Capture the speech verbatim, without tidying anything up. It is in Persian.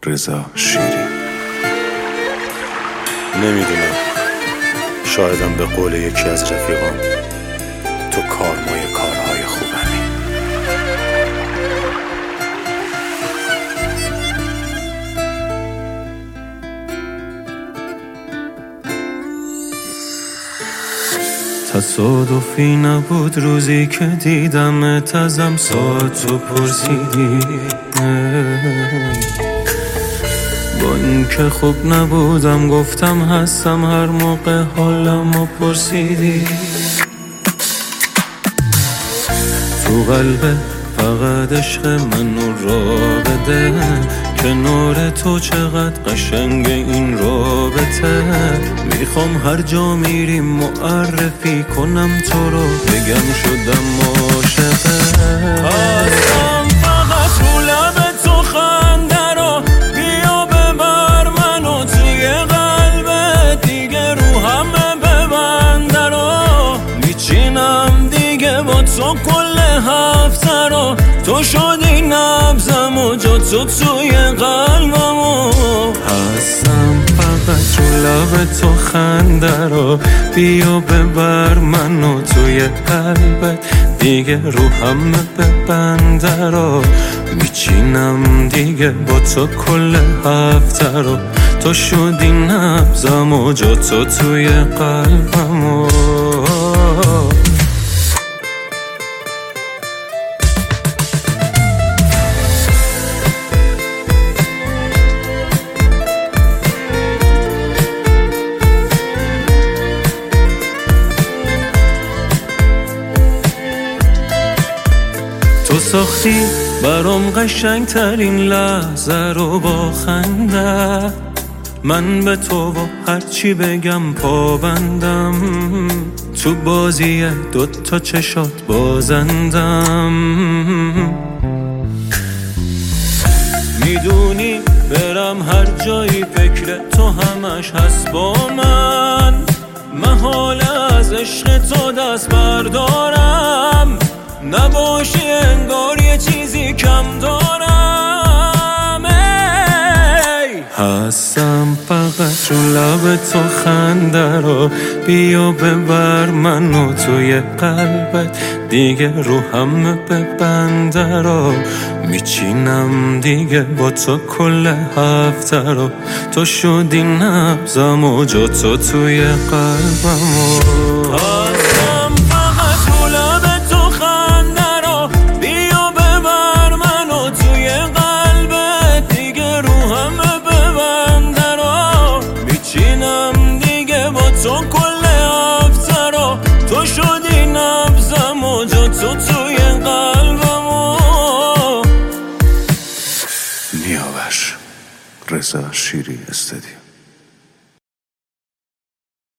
رضا شیری. نمیدونم، شایدم به قول یکی از رفیقام تو کارمای کارهای خوبمی. تصادفی نبود روزی که دیدمت، ازم ساعتو پرسیدی، با اینکه خوب نبودم گفتم هستم، هر موقع حالمو پرسیدی. تو قلبت فقط عشق منو را بده، کنار تو چقدر قشنگ این رابطه. میخوام هر جا میریم معرفی کنم تو رو، بگم شدم عاشقت. هستم فقط رو لب تو خنده رو، بیا ببر منو توی قلبت، دیگه رو همه ببنده رو. میچینم دیگه با تو کل هفته رو، تو شدی نبضم و جا تو توی قلبمو. هستم فقط رو لب تو خنده رو، بیا ببر منو توی قلبت، دیگه رو همه ببنده رو. میچینم دیگه با تو کل هفته رو، تو شدی نبضم و جا تو توی قلبمو. تو ساختی برام قشنگ ترین لحظه رو با خنده، من به تو و هرچی بگم پابندم، تو بازی دوتا چشات بازندم. میدونی برم هر جایی فکر تو همش هست با من، محال از عشق تو دست بردارم، نباشی انگار یه چیزی کم دارم. ای هستم فقط رو لب تو خنده رو، بیا ببر منو توی قلبت، دیگه رو همه ببنده رو. میچینم دیگه با تو کل هفته رو، تو شدی نبضم و جا تو توی قلبمو. تو کل هفته رو، تو شدی نبضم و جا تو توی قلبمو. نیاور رضا شیری استدیو.